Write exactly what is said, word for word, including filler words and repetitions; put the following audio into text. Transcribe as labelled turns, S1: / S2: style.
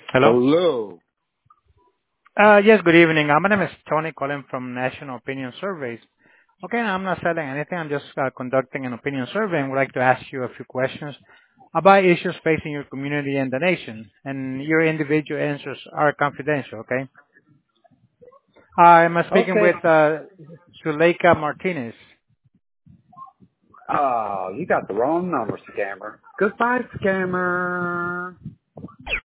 S1: Hello?
S2: Hello.
S1: Uh, yes, good evening. Uh, my name is Tony calling from National Opinion Surveys. Okay, I'm not selling anything. I'm just uh, conducting an opinion survey and would like to ask you a few questions about issues facing your community and the nation. And your individual answers are confidential, okay? I'm uh, speaking
S2: Okay.
S1: with uh, Suleika Martinez.
S2: Oh, you got the wrong number, scammer. Goodbye, scammer.